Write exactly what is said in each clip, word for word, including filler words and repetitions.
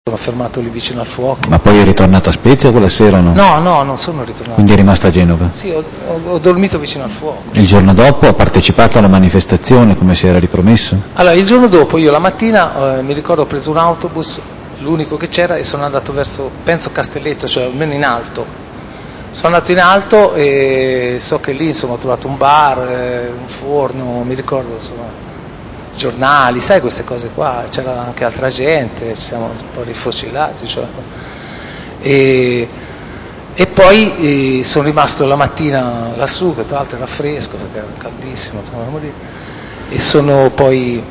Sono fermato lì vicino al fuoco. Ma poi è ritornato a Spezia quella sera o no? No, no, non sono ritornato. Quindi è rimasto a Genova? Sì, ho, ho, ho dormito vicino al fuoco. Il giorno dopo ha partecipato alla manifestazione come si era ripromesso? Allora, il giorno dopo io la mattina, eh, mi ricordo, ho preso un autobus, l'unico che c'era, e sono andato verso, penso Castelletto, cioè almeno in alto. Sono andato in alto e so che lì insomma ho trovato un bar, eh, un forno, mi ricordo insomma, giornali, sai queste cose qua, c'era anche altra gente, ci siamo un po' rifocillati, cioè. e, e poi eh, sono rimasto la mattina lassù, che tra l'altro era fresco perché era caldissimo, insomma, e sono poi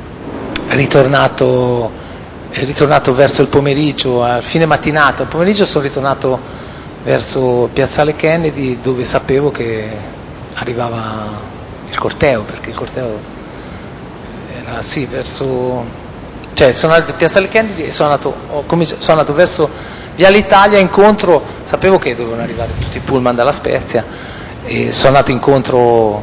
ritornato, ritornato verso il pomeriggio, a fine mattinata, al pomeriggio sono ritornato verso Piazzale Kennedy, dove sapevo che arrivava il corteo, perché il corteo era sì verso, cioè sono andato a Piazzale Kennedy e sono andato, ho cominciato, sono andato verso Viale Italia incontro, sapevo che dovevano arrivare tutti i pullman dalla Spezia e sono andato incontro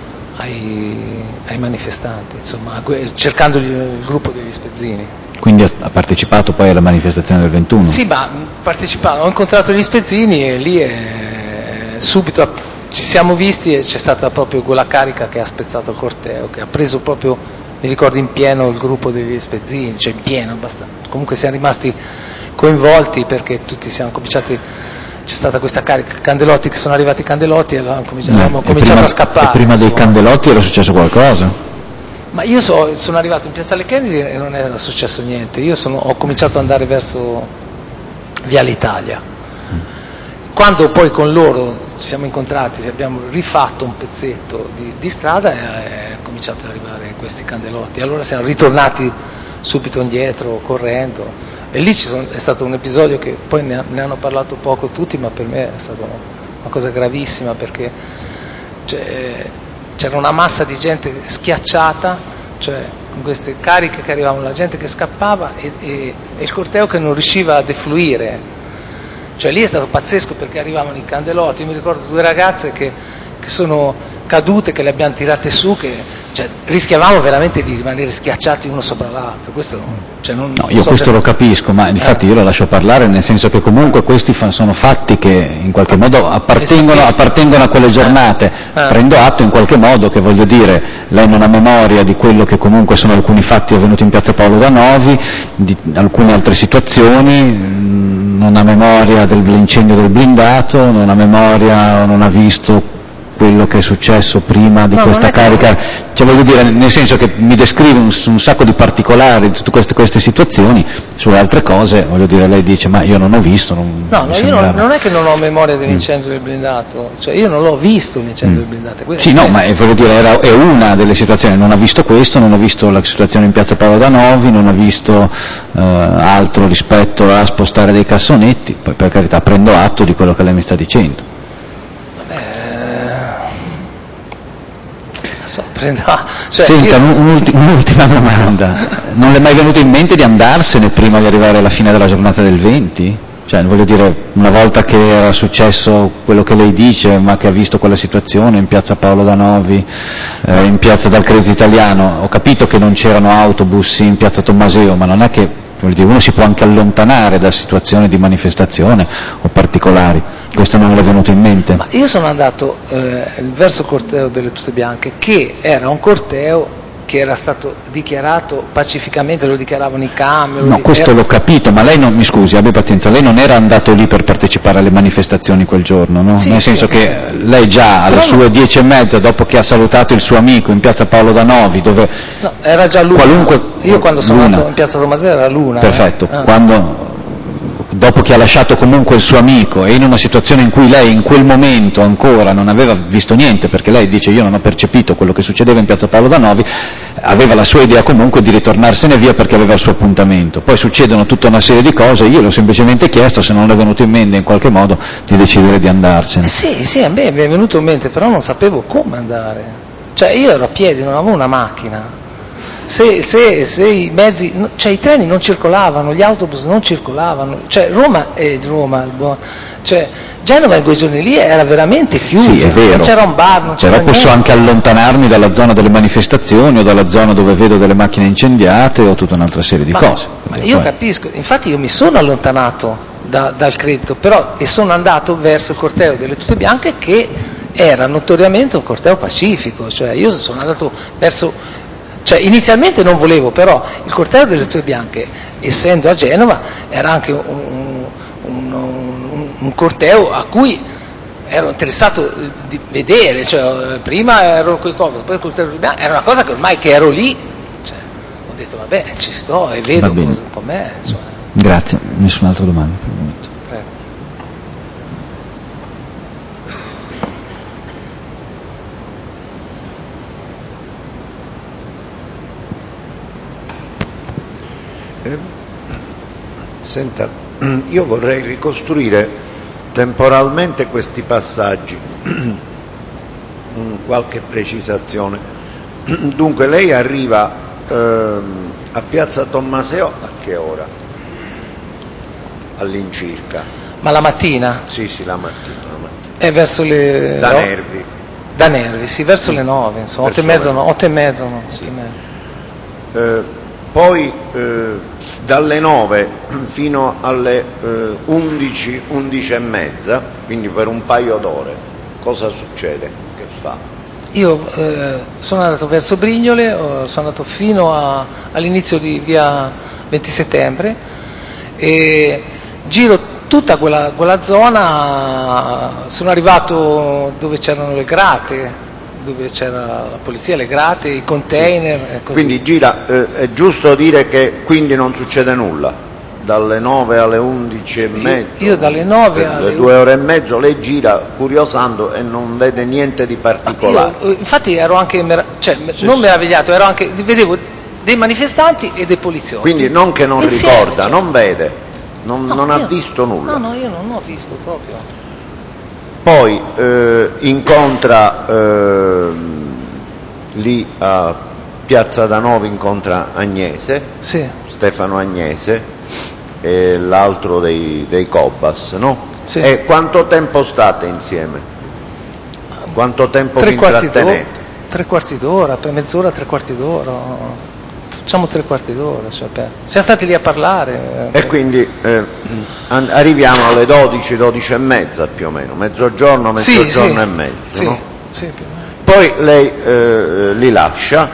ai, ai manifestanti, insomma, cercando il, il gruppo degli spezzini. Quindi ha partecipato poi alla manifestazione del ventuno? Sì, ma partecipavo, ho incontrato gli spezzini e lì è, subito ci siamo visti e c'è stata proprio quella carica che ha spezzato il corteo, che ha preso proprio, mi ricordo, in pieno il gruppo degli spezzini, cioè in pieno, abbastanza. Comunque siamo rimasti coinvolti perché tutti siamo cominciati, c'è stata questa carica, Candelotti, che sono arrivati i Candelotti e avevamo cominciato, no, avevamo cominciato prima, a scappare. E prima insomma. dei Candelotti era successo qualcosa? Ma io so, sono arrivato in Piazzale Kennedy e non era successo niente, io sono, ho cominciato ad andare verso Viale Italia. Quando poi con loro ci siamo incontrati, abbiamo rifatto un pezzetto di, di strada e è cominciato ad arrivare questi Candelotti. Allora siamo ritornati subito indietro, correndo, e lì ci sono, è stato un episodio che poi ne, ne hanno parlato poco tutti, ma per me è stata una cosa gravissima, perché cioè, c'era una massa di gente schiacciata, cioè con queste cariche che arrivavano, la gente che scappava e, e, e il corteo che non riusciva a defluire. Cioè lì è stato pazzesco perché arrivavano i Candelotti, io mi ricordo due ragazze che, che sono cadute, che le abbiamo tirate su, che cioè, rischiavamo veramente di rimanere schiacciati uno sopra l'altro. Questo, cioè, non, no, non io so questo se... lo capisco, ma infatti eh. io lo lascio parlare, nel senso che comunque questi fa, sono fatti che in qualche modo appartengono, appartengono a quelle giornate. Eh. Prendo atto in qualche modo che, voglio dire, lei non ha memoria di quello che comunque sono alcuni fatti avvenuti in piazza Paolo da Novi, di alcune altre situazioni, non ha memoria dell'incendio del blindato, non ha memoria, non ha visto quello che è successo prima di no, questa carica, non... cioè voglio dire, nel senso che mi descrive un, un sacco di particolari di tutte queste, queste situazioni, sulle altre cose, voglio dire, lei dice ma io non ho visto, non, no, no, io non, non è che non ho memoria dell'incendio mm. del blindato, cioè io non l'ho visto l'incendio mm. del blindato. Sì, no, ma è, voglio dire, era, è una delle situazioni, non ha visto questo, non ha visto la situazione in piazza Paolo da Novi, non ha visto eh, altro rispetto a spostare dei cassonetti, poi per carità prendo atto di quello che lei mi sta dicendo. So, prenda, cioè Senta, io... un'ultima, un'ultima domanda. Non le è mai venuto in mente di andarsene prima di arrivare alla fine della giornata del venti? Cioè, voglio dire, una volta che era successo quello che lei dice, ma che ha visto quella situazione in piazza Paolo da Novi, eh, in piazza dal Credito Italiano, ho capito che non c'erano autobus in piazza Tommaseo, ma non è che, voglio dire, uno si può anche allontanare da situazioni di manifestazione o particolari. Questo non le è venuto in mente? Ma io sono andato eh, verso il corteo delle tute bianche, che era un corteo che era stato dichiarato pacificamente, lo dichiaravano i camion. No, di... questo era... l'ho capito, ma lei non, mi scusi, abbia pazienza, lei non era andato lì per partecipare alle manifestazioni quel giorno, no? Sì, Nel sì, senso sì. che lei già alle Però sue no. dieci e mezza, dopo che ha salutato il suo amico in piazza Paolo da Novi, dove... No, era già l'una. Qualunque... Io quando sono l'una. andato in piazza Tommaseo era l'una. Perfetto, eh. ah. quando... dopo che ha lasciato comunque il suo amico e in una situazione in cui lei in quel momento ancora non aveva visto niente, perché lei dice io non ho percepito quello che succedeva in piazza Paolo da Novi, aveva la sua idea comunque di ritornarsene via perché aveva il suo appuntamento. Poi succedono tutta una serie di cose, io le ho semplicemente chiesto se non le è venuto in mente in qualche modo di decidere di andarsene. Eh sì, sì, a me mi è venuto in mente, però non sapevo come andare. Cioè io ero a piedi, non avevo una macchina. se, se, se i mezzi, cioè i treni non circolavano, gli autobus non circolavano, cioè Roma è Roma, cioè Genova in quei giorni lì era veramente chiusa, sì, è vero. Non c'era un bar, non c'era però posso niente. anche allontanarmi dalla zona delle manifestazioni o dalla zona dove vedo delle macchine incendiate o tutta un'altra serie di ma, cose. Ma io poi... capisco, infatti io mi sono allontanato da, dal credito, però e sono andato verso il corteo delle tute bianche che era notoriamente un corteo pacifico, cioè io sono andato verso, cioè inizialmente non volevo, però il corteo delle tute bianche, essendo a Genova, era anche un, un, un, un corteo a cui ero interessato di vedere, cioè prima ero quei cose, poi il corteo delle tute bianche, era una cosa che ormai che ero lì, cioè, ho detto vabbè ci sto e vedo cosa, com'è. Cioè. Grazie, nessun'altra domanda per il momento. Prego. Eh, senta, io vorrei ricostruire temporalmente questi passaggi, qualche precisazione. Dunque lei arriva eh, a Piazza Tommaseo a che ora? All'incirca. Ma la mattina? Sì, sì, la mattina. La mattina. È verso le... Da Nervi. Da Nervi, sì, verso le nove, insomma, otto e mezzo, no, otto e mezzo, no, sì. otto e mezzo. Eh, poi eh, dalle nove fino alle eh, undici, undici e mezza, quindi per un paio d'ore, cosa succede? Che fa? Io eh, sono andato verso Brignole, sono andato fino a, all'inizio di via venti settembre e giro tutta quella, quella zona, sono arrivato dove c'erano le grate, dove c'era la polizia, le grate, i container sì. e così. Quindi gira, eh, è giusto dire che quindi non succede nulla? Dalle nove alle undici e mezzo, io, io dalle nove per alle le due ore e mezzo lei gira curiosando e non vede niente di particolare. Io, infatti ero anche, merav- cioè, sì, non sì. meravigliato, ero anche, vedevo dei manifestanti e dei poliziotti. Quindi non che non insieme, ricorda, cioè. non vede, non, no, non io, ha visto nulla. No, no, io non ho visto proprio. Poi eh, incontra eh, lì a Piazza Danove, incontra Agnese, sì. Stefano Agnese, e l'altro dei, dei Cobas, no? Sì. E quanto tempo state insieme? Quanto tempo tre vi quarti intrattenete? Tre quarti d'ora, per mezz'ora, tre quarti d'ora. Facciamo tre quarti d'ora, cioè per... siamo stati lì a parlare. E quindi eh, arriviamo alle dodici, dodici e mezza più o meno, mezzogiorno, mezzogiorno sì, sì. e mezzo. Sì, no? sì, più o meno. Poi lei eh, li lascia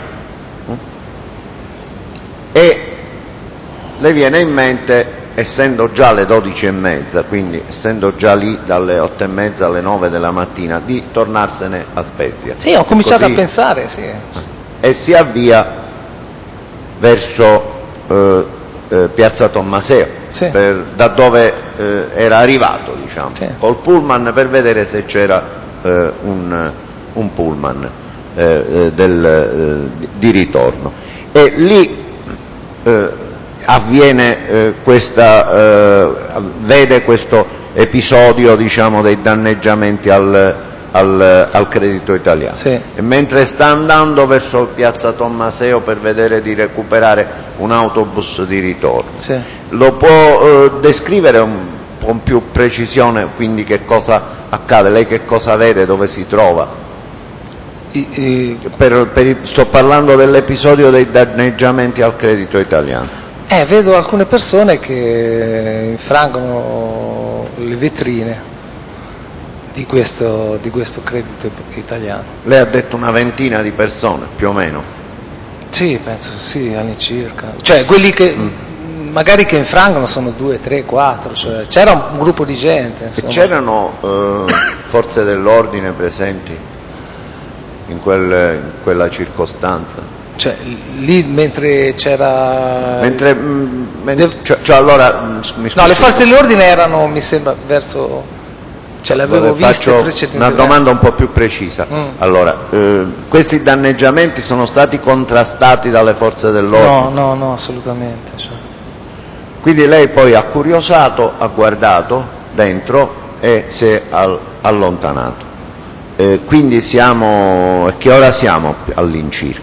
e le viene in mente, essendo già le dodici e mezza, quindi essendo già lì dalle otto e mezza alle nove della mattina, di tornarsene a Spezia. Sì, ho cominciato Così, a pensare, sì. E si avvia verso eh, eh, Piazza Tommaseo, sì. per, da dove eh, era arrivato, diciamo, sì. col pullman, per vedere se c'era eh, un, un pullman eh, del, eh, di ritorno. E lì eh, avviene eh, questa, eh, vede questo episodio, diciamo, dei danneggiamenti al, al, al credito italiano. Sì. E mentre sta andando verso Piazza Tommaseo per vedere di recuperare un autobus di ritorno, sì. lo può eh, descrivere un, con più precisione, quindi che cosa accade? Lei che cosa vede, dove si trova? I, i... Per, per, sto parlando dell'episodio dei danneggiamenti al credito italiano. Eh, vedo alcune persone che infrangono le vetrine di questo, di questo credito italiano. Lei ha detto una ventina di persone, più o meno? Sì, penso sì, all'incirca. Cioè, quelli che mm. magari che infrangono sono due, tre, quattro, cioè c'era un gruppo di gente. Insomma. E c'erano eh, forze dell'ordine presenti in, quel, in quella circostanza? Cioè, lì mentre c'era... Mentre, mh, mentre De... cioè, cioè allora, mh, mi scusi, no, le forze dell'ordine erano, mi sembra, verso... Cioè, le avevo viste precedentemente. Una domanda un po' più precisa. Mm. Allora, eh, questi danneggiamenti sono stati contrastati dalle forze dell'ordine? No, no, no, assolutamente. Cioè. Quindi lei poi ha curiosato, ha guardato dentro e si è al, allontanato. Eh, quindi siamo, a che ora siamo all'incirca?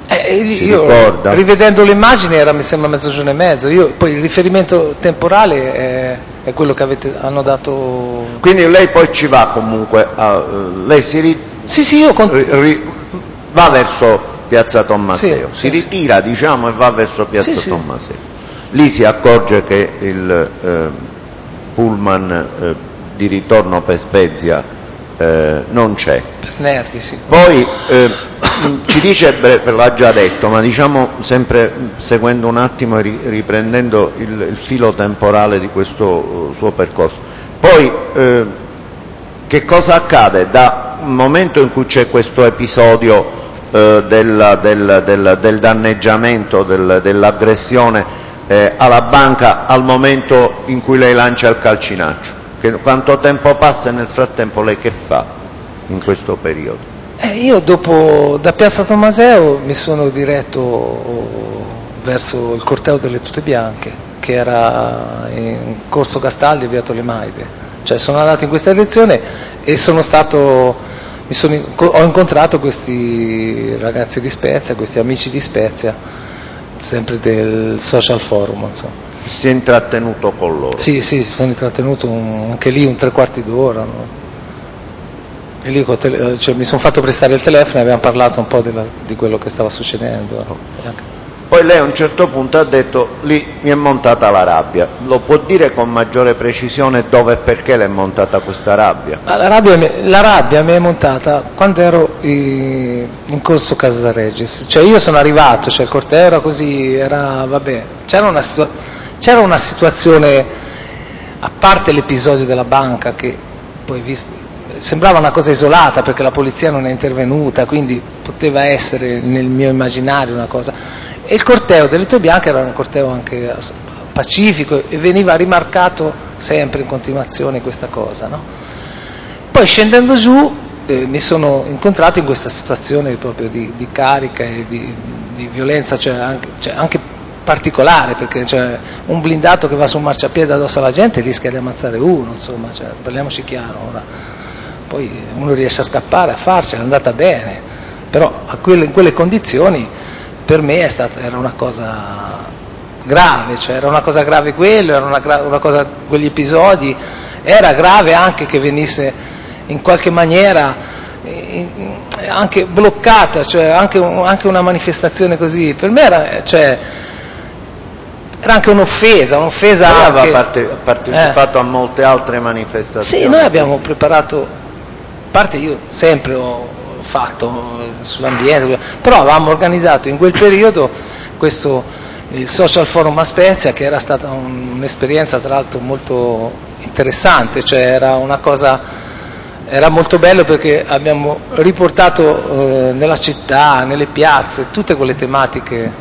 Eh, si io, ricorda? rivedendo le immagini era mi sembra mezzogiorno e mezzo. Io, poi il riferimento temporale è, è quello che avete, hanno dato. Quindi lei poi ci va comunque, a, lei si ri, Sì, sì, io cont- ri, ri, va verso Piazza Tommaseo, Sì, si sì, ritira diciamo e va verso Piazza Sì, sì. Tommaseo. Lì si accorge che il eh, pullman eh, di ritorno per Spezia eh, non c'è. nervi, sì. Poi eh, ci dice, l'ha già detto, ma diciamo sempre seguendo un attimo e riprendendo il, il filo temporale di questo uh, suo percorso. Poi eh, che cosa accade dal momento in cui c'è questo episodio eh, del, del, del, del danneggiamento, del, dell'aggressione eh, alla banca al momento in cui lei lancia il calcinaccio? Che, quanto tempo passa e nel frattempo lei che fa in questo periodo? Eh, io dopo, da Piazza Tommaseo mi sono diretto verso il corteo delle tute bianche, che era in Corso Gastaldi e Via Tolemaide. Cioè sono andato in questa direzione e sono stato, mi sono, ho incontrato questi ragazzi di Spezia, questi amici di Spezia, sempre del Social Forum, insomma. Si è intrattenuto con loro? Sì, sì, sono intrattenuto un, anche lì un tre quarti d'ora, no? E lì tele, cioè, mi sono fatto prestare il telefono e abbiamo parlato un po' della, di quello che stava succedendo. Poi lei a un certo punto ha detto, lì mi è montata la rabbia. Lo può dire con maggiore precisione dove e perché le è montata questa rabbia? La rabbia, la rabbia mi è montata quando ero in, in Corso Casaregis. Cioè io sono arrivato, cioè il corteo era così, era, vabbè, c'era una, situa- c'era una situazione, a parte l'episodio della banca che poi visto, sembrava una cosa isolata perché la polizia non è intervenuta, quindi poteva essere nel mio immaginario una cosa. E il corteo delle tue bianche era un corteo anche pacifico e veniva rimarcato sempre in continuazione questa cosa, no? Poi scendendo giù eh, mi sono incontrato in questa situazione proprio di, di carica e di, di violenza, cioè anche, cioè anche particolare, perché cioè, un blindato che va su un marciapiede addosso alla gente rischia di ammazzare uno, insomma, cioè, parliamoci chiaro ora. Poi uno riesce a scappare, a farcela, è andata bene, però a quelle, in quelle condizioni per me è stata, era una cosa grave, cioè era una cosa grave quello, era una, una cosa, quegli episodi, era grave anche che venisse in qualche maniera eh, anche bloccata, cioè anche, anche una manifestazione così, per me era, cioè, era anche un'offesa, un'offesa Lei anche, aveva parte, partecipato eh. a molte altre manifestazioni? Sì, noi abbiamo preparato, a parte io sempre ho fatto sull'ambiente, però avevamo organizzato in quel periodo questo il Social Forum a Spezia, che era stata un, un'esperienza tra l'altro molto interessante, cioè era una cosa, era molto bello perché abbiamo riportato eh, nella città, nelle piazze, tutte quelle tematiche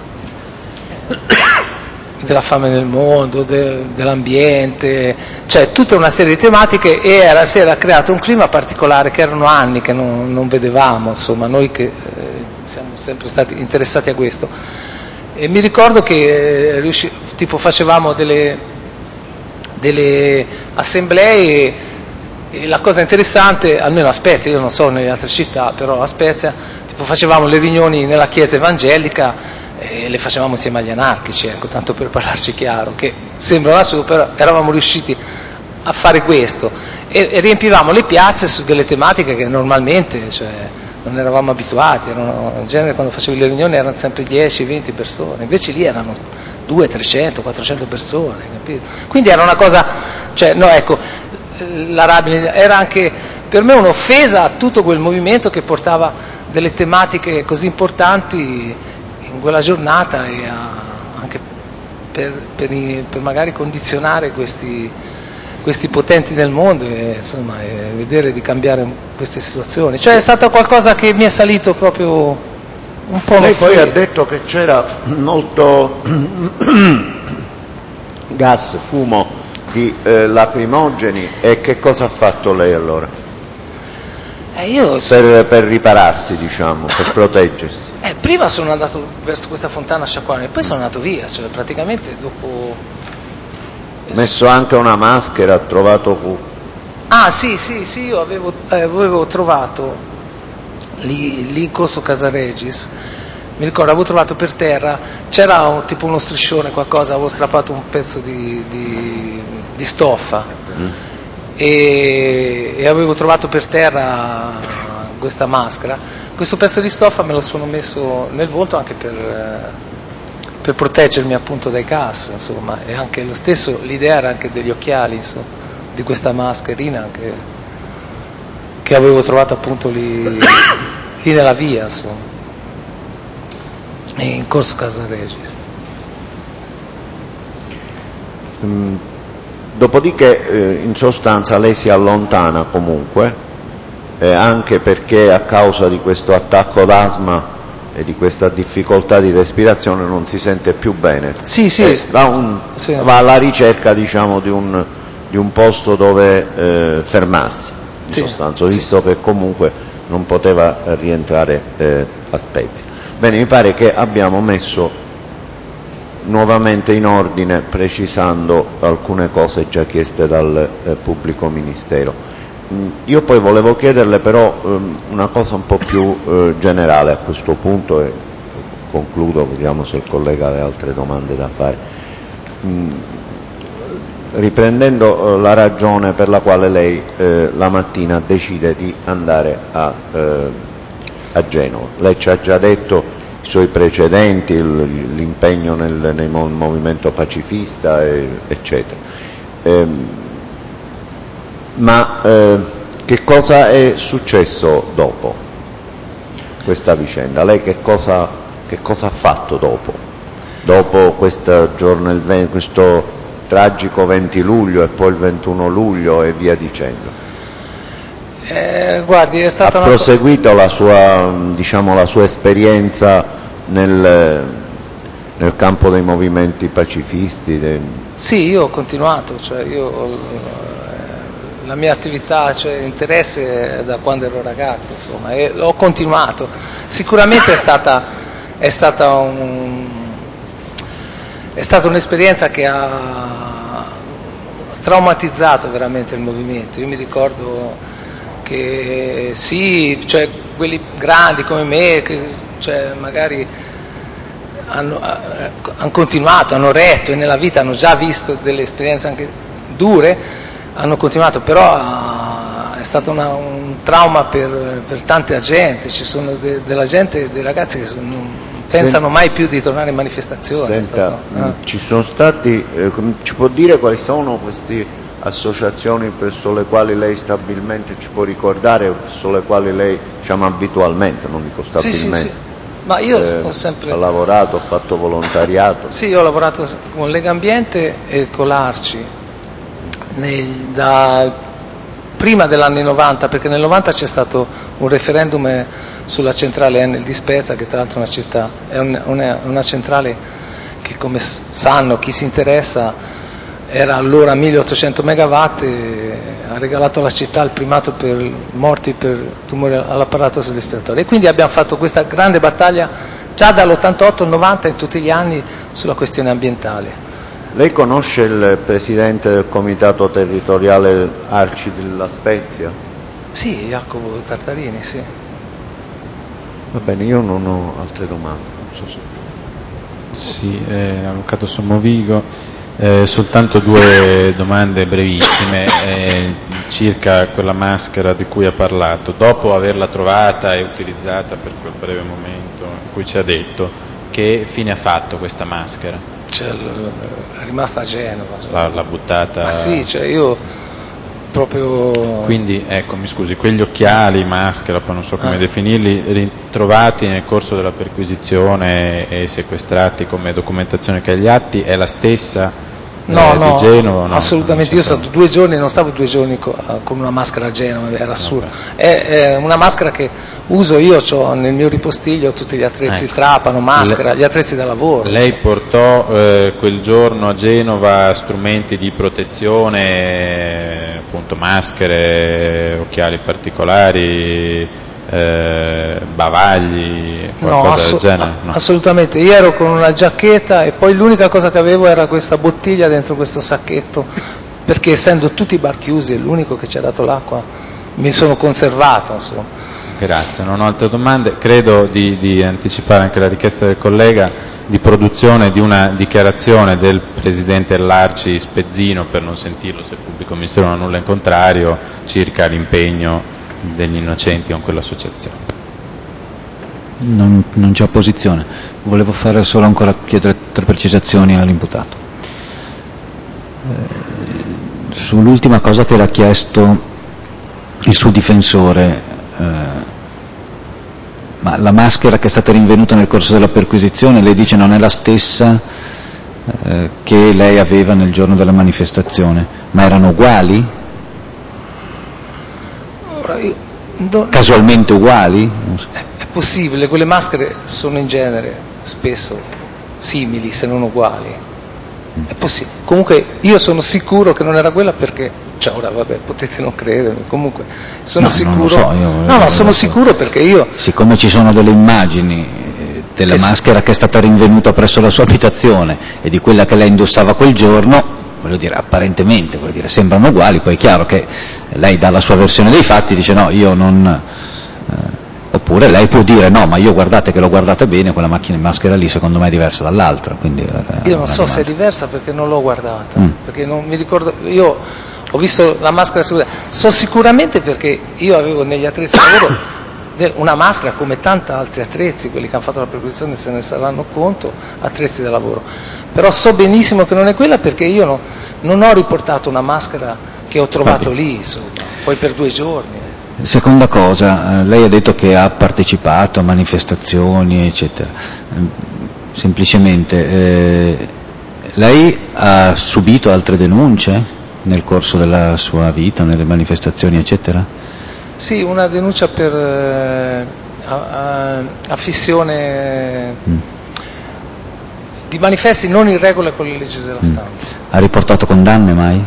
della fame nel mondo, de, dell'ambiente, cioè tutta una serie di tematiche, e era, si era creato un clima particolare che erano anni che non, non vedevamo, insomma, noi che eh, siamo sempre stati interessati a questo. E mi ricordo che eh, riusci, tipo facevamo delle, delle assemblee e la cosa interessante, almeno a Spezia, io non so nelle altre città, però a Spezia tipo facevamo le riunioni nella chiesa evangelica e le facevamo insieme agli anarchici, ecco, tanto per parlarci chiaro, che sembra assurdo, però eravamo riusciti a fare questo e, e riempivamo le piazze su delle tematiche che normalmente, cioè, non eravamo abituati, erano, in genere quando facevi le riunioni erano sempre dieci venti persone, invece lì erano duecento, trecento, quattrocento persone, capito? Quindi era una cosa, cioè, no, ecco, la rabbia era anche per me un'offesa a tutto quel movimento che portava delle tematiche così importanti in quella giornata e a, anche per, per, per magari condizionare questi, questi potenti del mondo e, insomma, e vedere di cambiare queste situazioni. Cioè è stato qualcosa che mi è salito proprio un po'. Lei poi ha detto che c'era molto gas, fumo di eh, lacrimogeni, e che cosa ha fatto lei allora? Eh, io per, per ripararsi, diciamo, per proteggersi. Eh, prima sono andato verso questa fontana a sciacquare, poi sono andato via, cioè praticamente dopo. Messo anche una maschera, ha trovato. Ah sì, sì, sì, io avevo, eh, avevo trovato lì, lì in Corso Casaregis mi ricordo, avevo trovato per terra, c'era un, tipo uno striscione, qualcosa, avevo strappato un pezzo di, di, di stoffa mm. e, e avevo trovato per terra questa maschera. Questo pezzo di stoffa me lo sono messo nel volto anche per, per proteggermi appunto dai gas, insomma, e anche lo stesso, l'idea era anche degli occhiali, insomma, di questa mascherina che, che avevo trovato appunto lì, lì nella via, insomma, in corso Casaregis. Mm, dopodiché eh, in sostanza lei si allontana comunque, eh, anche perché a causa di questo attacco d'asma e di questa difficoltà di respirazione non si sente più bene. Sì, sì. Eh, va, un, sì. va alla ricerca, diciamo, di un, di un posto dove eh, fermarsi, in sì, sostanza, visto sì. che comunque non poteva rientrare eh, a Spezia. Bene, mi pare che abbiamo messo nuovamente in ordine, precisando alcune cose già chieste dal eh, pubblico ministero. Mm, io poi volevo chiederle però um, una cosa un po' più eh, generale a questo punto e concludo, vediamo se il collega ha altre domande da fare. Mm, riprendendo eh, la ragione per la quale lei eh, la mattina decide di andare a, eh, a Genova. Lei ci ha già detto i suoi precedenti, l'impegno nel, nel movimento pacifista, e, eccetera. Eh, ma eh, che cosa è successo dopo questa vicenda? Lei che cosa, che cosa ha fatto dopo? Dopo questo giorno, il venti, questo tragico venti luglio e poi il ventuno luglio e via dicendo? Eh, guardi, è stata ha una proseguito co- la sua, diciamo, la sua esperienza nel, nel campo dei movimenti pacifisti? Dei... Sì, io ho continuato, cioè io, la mia attività, cioè interesse è da quando ero ragazzo, insomma, e ho continuato. Sicuramente è stata, è stata, un, è stata un'esperienza che ha traumatizzato veramente il movimento. Io mi ricordo che sì, cioè quelli grandi come me, che cioè magari hanno, hanno continuato, hanno retto e nella vita hanno già visto delle esperienze anche dure, hanno continuato, però uh, è stato una, un trauma per, per tanta gente. Ci sono de, della gente, dei ragazzi che sono, non pensano Senta, mai più di tornare in manifestazione. Senta, stato, uh. ci sono stati, eh, ci può dire quali sono queste associazioni presso le quali lei stabilmente, ci può ricordare, presso le quali lei, diciamo, abitualmente, non dico stabilmente, sì, sì, sì. Ma io eh, ho sempre ha lavorato, ho fatto volontariato? Sì, io ho lavorato con Legambiente e con l'Arci nei, da prima dell'anno novanta, perché nel novanta c'è stato un referendum sulla centrale Enel di Spezia, che tra l'altro è una città, è un, una, una centrale che, come sanno chi si interessa, era allora milleottocento megawatt e ha regalato alla città il primato per morti per tumore all'apparato respiratorio. E quindi abbiamo fatto questa grande battaglia già dall'ottantotto al novanta in tutti gli anni sulla questione ambientale. Lei conosce il presidente del comitato territoriale Arci della Spezia? Sì, Jacopo Tartarini, sì. Va bene, io non ho altre domande. Non so se... Sì, eh, avvocato Sommovigo. Eh, soltanto due domande brevissime eh, circa quella maschera di cui ha parlato. Dopo averla trovata e utilizzata per quel breve momento in cui ci ha detto, che fine ha fatto questa maschera? Cioè, è rimasta a Genova. L'ha, l'ha buttata? Ma sì, cioè io proprio... Quindi, ecco, mi scusi, quegli occhiali, maschera, poi non so come ah. definirli, ritrovati nel corso della perquisizione e sequestrati come documentazione che agli atti, è la stessa no, eh, no, di Genova? No, assolutamente. Io sono stato due giorni, non stavo due giorni con, con una maschera a Genova, era assurdo. È, è una maschera che uso io, c'ho nel mio ripostiglio tutti gli attrezzi, ecco. trapano, maschera, Le, gli attrezzi da lavoro. Lei cioè. portò eh, quel giorno a Genova strumenti di protezione, appunto maschere, occhiali particolari, eh, bavagli, qualcosa no, assu- del genere? No, assolutamente. Io ero con una giacchetta e poi l'unica cosa che avevo era questa bottiglia dentro questo sacchetto, perché essendo tutti i bar chiusi e l'unico che ci ha dato l'acqua mi sono conservato, insomma. Grazie, non ho altre domande. Credo di, di anticipare anche la richiesta del collega di produzione di una dichiarazione del Presidente Larci Spezzino, per non sentirlo se il pubblico ministero non ha nulla in contrario, circa l'impegno degli innocenti con quell'associazione. Non, non c'è opposizione. Volevo fare solo ancora chiedere tre precisazioni all'imputato. Eh, sull'ultima cosa che l'ha chiesto il suo difensore, eh, ma la maschera che è stata rinvenuta nel corso della perquisizione, lei dice non è la stessa eh, che lei aveva nel giorno della manifestazione, ma erano uguali? Ora io, do, Casualmente uguali? Non so. È, è possibile, quelle maschere sono in genere spesso simili se non uguali. È possibile. Comunque io sono sicuro che non era quella perché, cioè ora vabbè, potete non credermi, comunque sono No, sicuro. non lo so, io, no, no, sono so. sicuro perché io. Siccome ci sono delle immagini della che maschera si... che è stata rinvenuta presso la sua abitazione e di quella che lei indossava quel giorno, voglio dire, apparentemente, voglio dire, sembrano uguali, poi è chiaro che lei dà la sua versione dei fatti, dice no, io non... Eh, oppure lei può dire no, ma io guardate che l'ho guardata bene, quella macchina in maschera lì secondo me è diversa dall'altra. Quindi, eh, io non so se è diversa perché non l'ho guardata, mm. perché non mi ricordo, io ho visto la maschera sicura, so sicuramente perché io avevo negli attrezzi di lavoro una maschera come tanti altri attrezzi, quelli che hanno fatto la perquisizione se ne saranno conto, attrezzi da lavoro, però so benissimo che non è quella perché io no, non ho riportato una maschera che ho trovato lì, insomma, poi per due giorni. Seconda cosa, eh, lei ha detto che ha partecipato a manifestazioni, eccetera. Semplicemente, eh, lei ha subito altre denunce nel corso della sua vita, nelle manifestazioni, eccetera? Sì, una denuncia per eh, a, a, affissione mm. di manifesti non in regola con le leggi della stampa. Mm. Ha riportato condanne mai?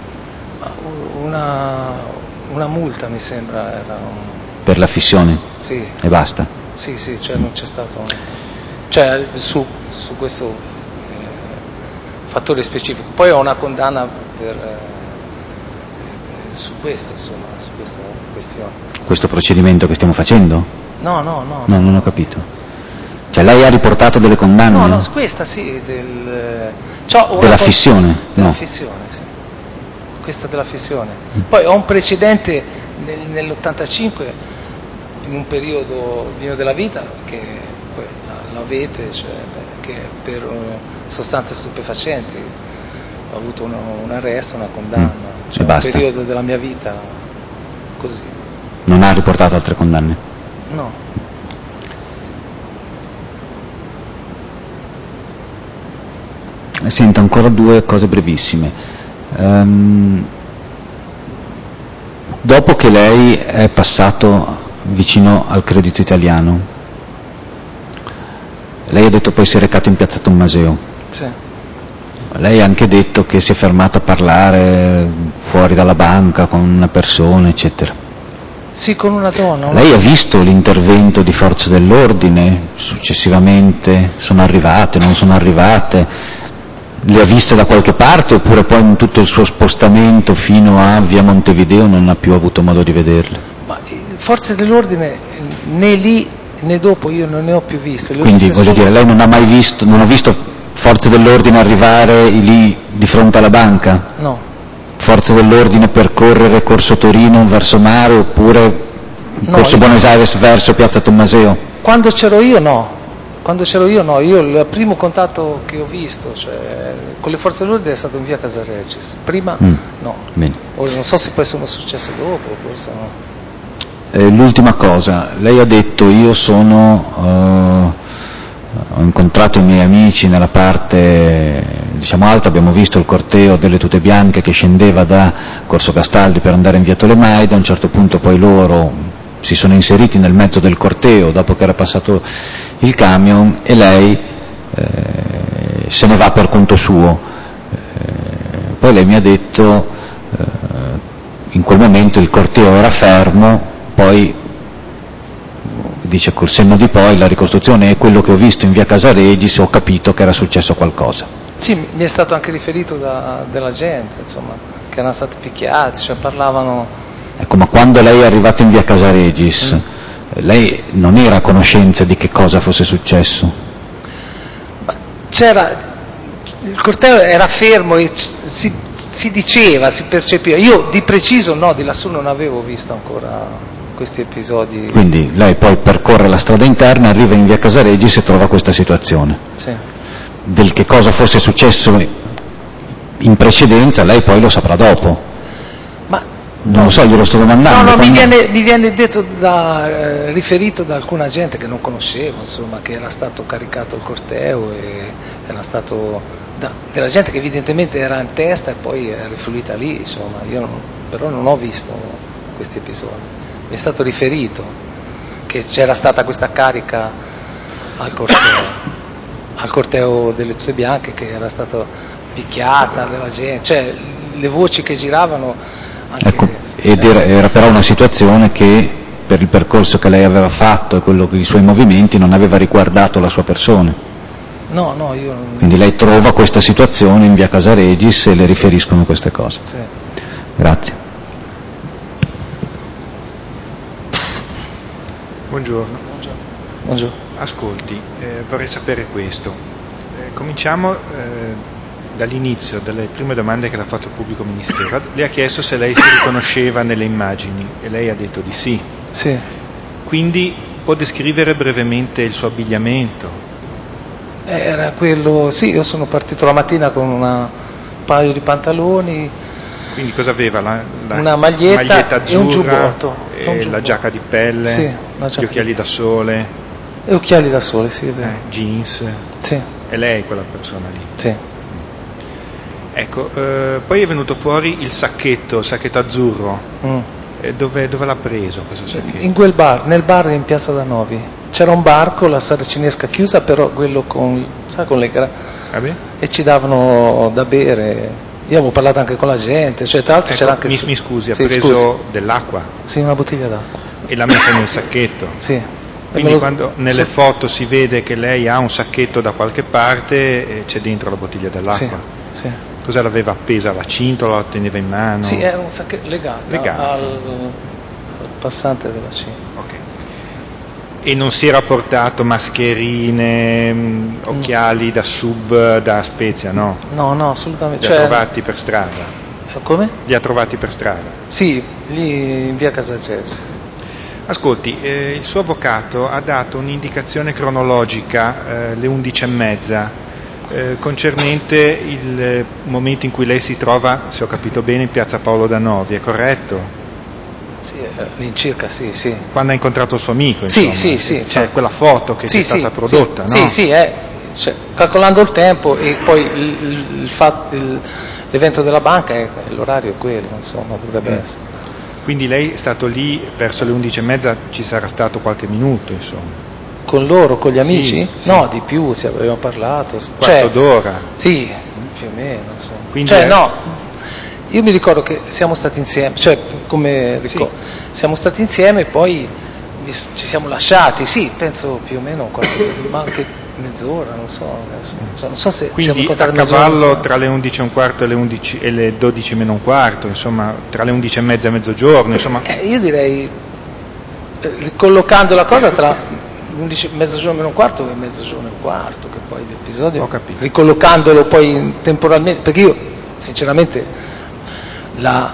Una... Una multa mi sembra era un... Per l'affissione? Sì. E basta? Sì, sì, cioè non c'è stato... Cioè su, su questo eh, fattore specifico. Poi ho una condanna per, eh, su questo, insomma, su questa questione. Questo procedimento che stiamo facendo? No, no, no. No, non ho capito. Cioè lei ha riportato delle condanne? No, no, questa sì, del... Cioè, una dell'affissione? Con... No. Dell'affissione, sì. Questa della fissione. Poi ho un precedente nel, nell'ottantacinque, in un periodo mio della vita, che poi l'avete, cioè, che per sostanze stupefacenti ho avuto uno, un arresto, una condanna, mm. cioè un periodo della mia vita così. Non ha riportato altre condanne? No. Senta, ancora due cose brevissime. Um, dopo che lei è passato vicino al Credito Italiano, lei ha detto poi si è recato in piazza Tommaseo. Sì. Lei ha anche detto che si è fermato a parlare fuori dalla banca con una persona, eccetera. Sì, con una donna. Una lei ha visto l'intervento di forze dell'ordine? Successivamente sono arrivate, non sono arrivate? Le ha viste da qualche parte oppure poi in tutto il suo spostamento fino a via Montevideo non ha più avuto modo di vederle? Ma forze dell'ordine né lì né dopo io non ne ho più viste. Le Quindi viste voglio solo... dire, lei non ha mai visto, non ha visto forze dell'ordine arrivare lì di fronte alla banca? No. Forze dell'ordine percorrere Corso Torino verso mare oppure no, Corso io... Buenos Aires verso piazza Tommaseo? Quando c'ero io no. Quando c'ero io no, io il primo contatto che ho visto, cioè, con le forze dell'ordine è stato in via Casaregis, prima mm. no, Bene. Ora, non so se poi sono successe dopo, forse no. Eh, l'ultima cosa, lei ha detto io sono, eh, ho incontrato i miei amici nella parte diciamo alta, abbiamo visto il corteo delle tute bianche che scendeva da Corso Castaldi per andare in via Tolemaide, a un certo punto poi loro si sono inseriti nel mezzo del corteo dopo che era passato il camion e lei eh, se ne va per conto suo. Eh, poi lei mi ha detto eh, in quel momento il corteo era fermo, poi dice col senno di poi la ricostruzione è quello che ho visto in via Casaregis e ho capito che era successo qualcosa. Sì, mi è stato anche riferito da, della gente, insomma, che erano stati picchiati, cioè parlavano... Ecco, ma quando lei è arrivato in via Casaregis, mm. lei non era a conoscenza di che cosa fosse successo? C'era, il corteo era fermo e si, si diceva, si percepiva. Io di preciso no, di lassù non avevo visto ancora questi episodi. Quindi lei poi percorre la strada interna, arriva in via Casaregis e trova questa situazione. Sì. Del che cosa fosse successo in precedenza lei poi lo saprà dopo. Ma non no, lo so, glielo sto domandando. No, no, quando... mi viene, mi viene detto da, eh, riferito da alcuna gente che non conoscevo, insomma, che era stato caricato il corteo e era stato da, della gente che evidentemente era in testa e poi è rifluita lì, insomma. Io non, però non ho visto questi episodi. Mi è stato riferito che c'era stata questa carica al corteo, al corteo delle tute bianche, che era stata picchiata della gente, cioè le voci che giravano anche, ecco, ed era, era però una situazione che per il percorso che lei aveva fatto e quello che, i suoi movimenti non aveva riguardato la sua persona. No, no, io non... Quindi lei trova questa situazione in via Casaregis e le sì. riferiscono queste cose. Sì. Grazie. Buongiorno. Buongiorno. Buongiorno. Ascolti, eh, vorrei sapere questo. Eh, cominciamo eh, dall'inizio, dalle prime domande che l'ha fatto il pubblico ministero. Le ha chiesto se lei si riconosceva nelle immagini e lei ha detto di sì. Sì. Quindi può descrivere brevemente il suo abbigliamento? Era quello, sì, io sono partito la mattina con un paio di pantaloni. Quindi cosa aveva? La, la una maglietta, maglietta azzurra, e un giubbotto, e un giubbotto. La giacca di pelle, sì, gli occhiali da sole. E occhiali da sole, sì, è vero. Eh, jeans. Sì. E lei quella persona lì. Sì. Ecco, eh, poi è venuto fuori il sacchetto, il sacchetto azzurro. Mm. E dove, dove l'ha preso questo sacchetto? In quel bar, nel bar in Piazza Danovi. C'era un bar con la saracinesca chiusa, però quello con, sa, con le gra... Ah beh? E ci davano da bere. Io avevo parlato anche con la gente, cioè tra l'altro ecco, c'era anche... Mi, mi scusi, sì, ha preso scusi. dell'acqua? Sì, una bottiglia d'acqua. E l'ha messa nel sacchetto? Sì. Quindi lo... quando nelle sì. foto si vede che lei ha un sacchetto da qualche parte e c'è dentro la bottiglia dell'acqua? Sì, sì. Cosa l'aveva appesa alla cintola, la teneva in mano? Sì, era un sacchetto legato, legato. Al, al passante della cintola. Ok. E non si era portato mascherine, mh, occhiali no. da sub, da Spezia, no? No, no, assolutamente. Li cioè... ha trovati per strada? Come? Li ha trovati per strada? Sì, lì in via Casaregis. Ascolti, eh, il suo avvocato ha dato un'indicazione cronologica, eh, le undici e mezza, eh, concernente il eh, momento in cui lei si trova, se ho capito bene, in piazza Paolo Danovi, è corretto? Sì, all'incirca sì, sì. Quando ha incontrato il suo amico, insomma. Sì, sì, sì. Cioè infatti. quella foto che sì, è stata sì, prodotta, sì, no? Sì, sì, è, cioè, calcolando il tempo e poi il, il fatto, il, l'evento della banca, è, l'orario è quello, insomma, dovrebbe mm. essere. Quindi lei è stato lì verso le undici e mezza, ci sarà stato qualche minuto, insomma. Con loro, con gli amici? Sì, sì. No, di più, se avevamo parlato. Quarto cioè, d'ora? Sì, più o meno, insomma. Quindi cioè, è... no, io mi ricordo che siamo stati insieme, cioè, come ricordo, sì. siamo stati insieme e poi ci siamo lasciati, sì, penso più o meno, ma anche mezz'ora, non so, adesso. Cioè, non so se quindi siamo a cavallo tra le undici e un quarto e le, undici, e le dodici meno un quarto, insomma, tra le undici e mezza e mezzogiorno, insomma. Eh, io direi, eh, collocando la cosa tra undici, mezzogiorno meno un quarto e mezzogiorno e un quarto, che poi l'episodio, ho capito. ricollocandolo poi temporalmente, perché io, sinceramente, la,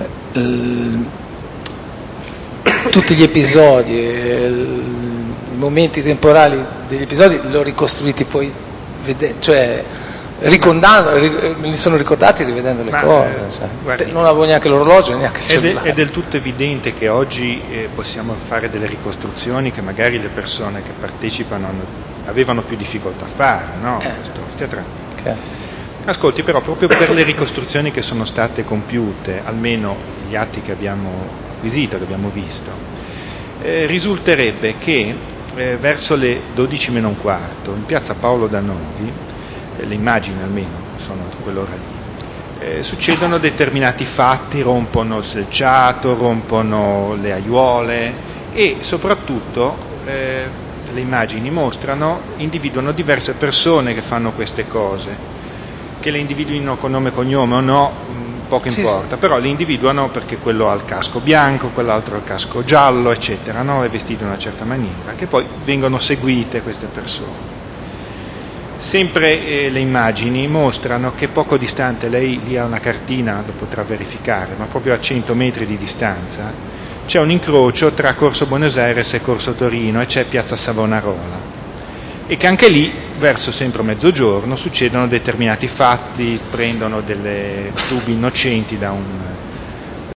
l, tutti gli episodi, l, i momenti temporali degli episodi li ho ricostruiti poi, vede, cioè ricordando, me li sono ricordati rivedendo le Ma, cose, eh, cioè. guardi, non avevo neanche l'orologio, neanche il è, de, cellulare. È del tutto evidente che oggi eh, possiamo fare delle ricostruzioni che magari le persone che partecipano hanno, avevano più difficoltà a fare, no? Eh, okay. Ascolti, però proprio per le ricostruzioni che sono state compiute, almeno gli atti che abbiamo acquisito, che abbiamo visto, eh, risulterebbe che eh, verso le dodici meno un quarto in piazza Paolo Danovi, eh, le immagini almeno sono di quell'ora lì, eh, succedono determinati fatti, rompono il selciato, rompono le aiuole e soprattutto eh, le immagini mostrano, individuano diverse persone che fanno queste cose. che le individuino con nome e cognome o no, mh, poco Sì, importa, sì. però le individuano perché quello ha il casco bianco, quell'altro ha il casco giallo, eccetera, no? È vestito in una certa maniera, che poi vengono seguite queste persone. Sempre eh, le immagini mostrano che poco distante, lei lì ha una cartina, lo potrà verificare, ma proprio a cento metri di distanza c'è un incrocio tra Corso Buenos Aires e Corso Torino e c'è Piazza Savonarola, e che anche lì, verso sempre mezzogiorno, succedono determinati fatti, prendono delle tubi innocenti da un,